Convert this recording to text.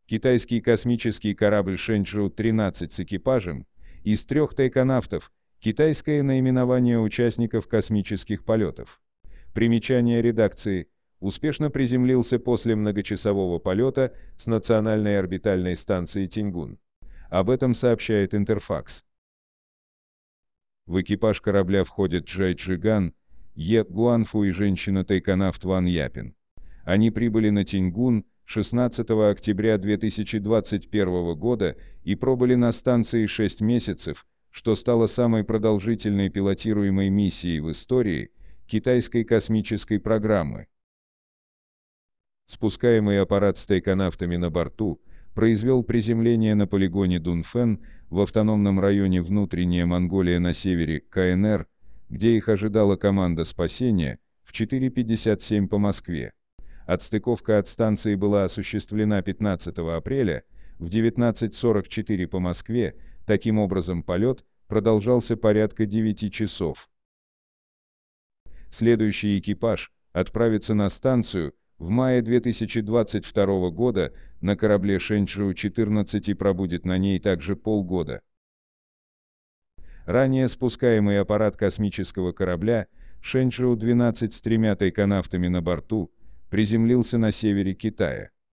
Китайский космический корабль Шэньчжоу-13 с экипажем из 3 тайконавтов, китайское наименование участников космических полетов. Примечание редакции. Успешно приземлился после многочасового полета с национальной орбитальной станции Тиньгун. Об этом сообщает Интерфакс. В экипаж корабля входят Чжай Чжиган, Е. Гуанфу и женщина-тайконавт Ван Япин. Они прибыли на Тиньгун 16 октября 2021 года и пробыли на станции 6 месяцев, что стало самой продолжительной пилотируемой миссией в истории китайской космической программы. Спускаемый аппарат с тайконавтами на борту произвел приземление на полигоне Дунфэн в автономном районе Внутренняя Монголия на севере КНР, где их ожидала команда спасения в 4:57 по Москве. Отстыковка от станции была осуществлена 15 апреля в 19:44 по Москве, таким образом полет продолжался порядка 9 часов. Следующий экипаж отправится на станцию в мае 2022 года на корабле Шэньчжоу-14 и пробудет на ней также полгода. Ранее спускаемый аппарат космического корабля Шэньчжоу-12 с 3 тайконавтами на борту приземлился на севере Китая.